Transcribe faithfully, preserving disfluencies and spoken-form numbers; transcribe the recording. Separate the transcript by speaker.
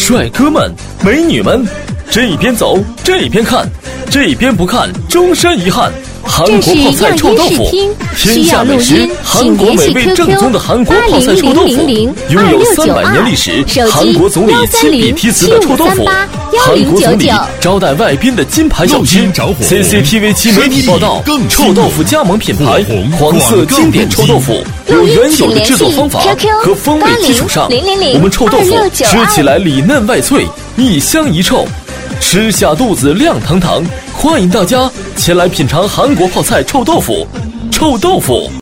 Speaker 1: 帅哥们、美女们，这边走这边看，这边不看终身遗憾。韩国泡菜臭豆腐，天下美食，韩国美味正宗的韩国泡菜臭豆腐，拥有三百年历史。韩国总理亲笔题词的臭豆腐，韩国总理招待外宾的金牌小吃。C C T V 七媒体报道，臭豆腐加盟品牌黄色经典臭豆腐，有原有的制作方法和风味基础上，我们臭豆腐吃起来里嫩外脆，一香一臭，吃下肚子亮堂堂。欢迎大家前来品尝韩国泡菜臭豆腐，臭豆腐。